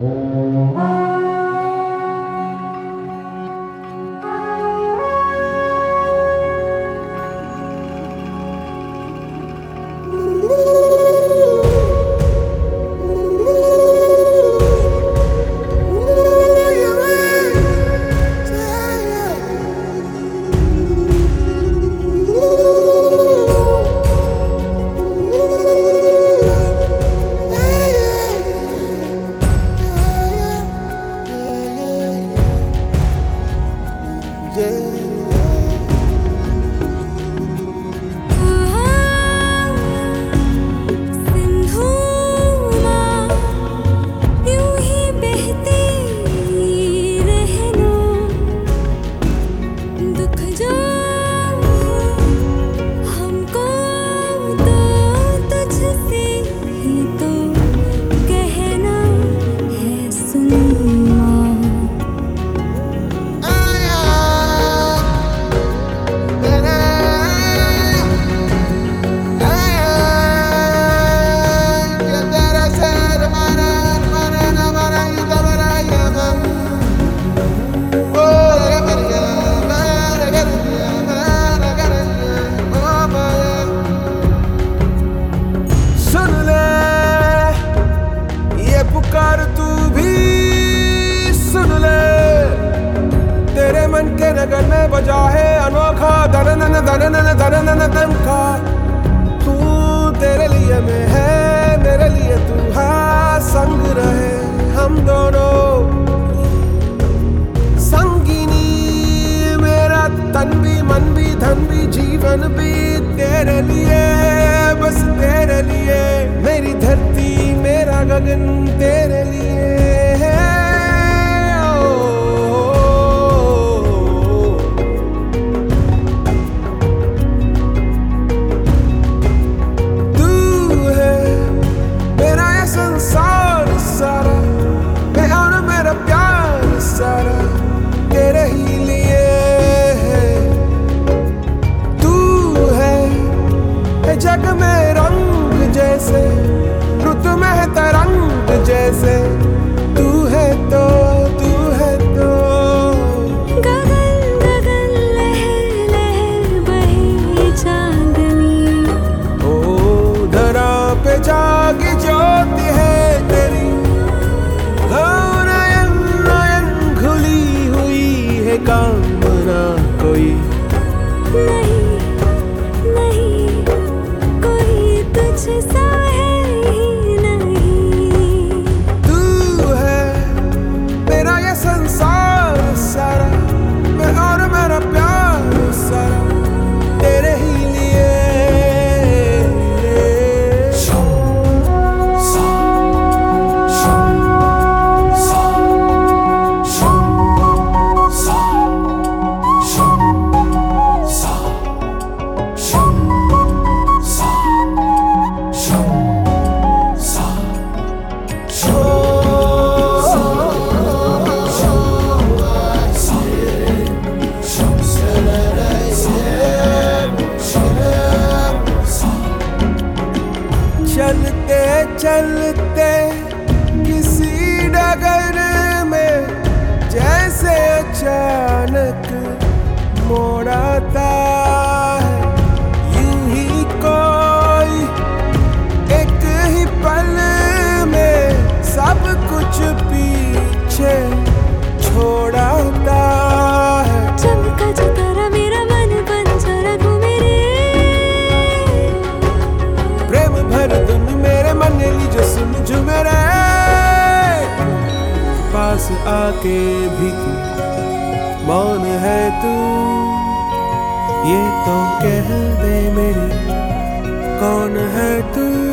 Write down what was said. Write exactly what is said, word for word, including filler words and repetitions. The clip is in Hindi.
नगर में बजा है अनोखा दरनन दरनन दरनन दम का। तू तेरे लिए मैं है, मेरे लिए तू है, संग रहे हम दोनों संगिनी। मेरा तन भी मन भी धन भी जीवन भी तेरे लिए, बस तेरे लिए। मेरी धरती मेरा गगन तेरे लिए है। संसार सारा मैं और मेरा प्यार सारा तेरे ही लिए है। तू है जग में रंग जैसे, रुत में है तरंग जैसे। तू है तो तू है तो गगन गगन लहर लहर बहे चांदनी। ओ धरा पे जागी ज्योति है तेरी। नयन नयन खुली हुई है कामना कोई नहीं नहीं कोई तुझसा है ही नहीं। तू है मेरा ये संसार सारा, मैं और मेरा प्यार सारा तेरे ही लिए। चलते चलते किसी डगर में जैसे अचानक मोड़ आता है। यूं ही कोई एक ही पल में सब कुछ पीछे छोड़ाता है। चमका जो तारा मेरा मन बंजर घूमे रे। प्रेम भर धुन मेरे मन लीजो सुन झूमे रे। पास आके भी तू मौन है तू, ये तो कह दे मेरी कौन है तू।